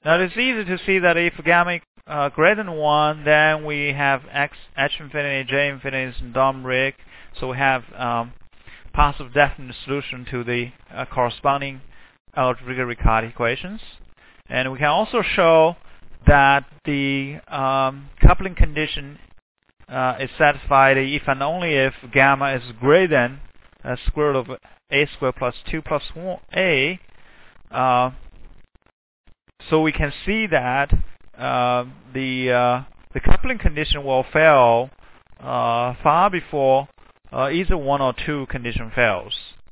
Now it's easy to see that if gamma greater than 1, then we have H infinity, J infinity is Dom-Rig. So we have positive definite solution to the corresponding algebraic Riccati equations. And we can also show that the coupling condition is satisfied if and only if gamma is greater than square root of a squared plus 2 plus 1a. So we can see that the coupling condition will fail far before either 1 or 2 condition fails.